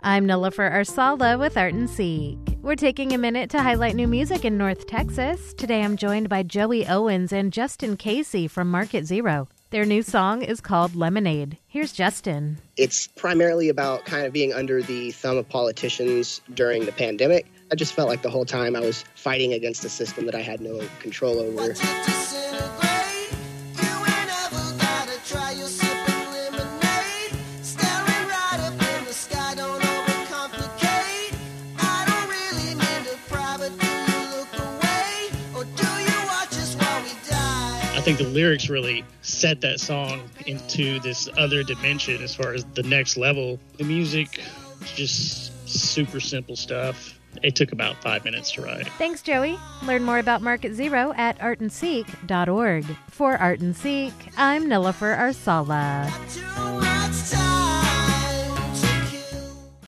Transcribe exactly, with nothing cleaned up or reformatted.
I'm Nilofer Arsala with Art and Seek. We're taking a minute to highlight new music in North Texas. Today I'm joined by Joey Owens and Justin Casey from Market Zero. Their new song is called Lemonade. Here's Justin. It's primarily about kind of being under the thumb of politicians during the pandemic. I just felt like the whole time I was fighting against a system that I had no control over. I think the lyrics really set that song into this other dimension as far as the next level. The music is just super simple stuff. It took about five minutes to write. Thanks, Joey. Learn more about Market Zero at art and seek dot org. For Art and Seek, I'm Nilofer Arsala.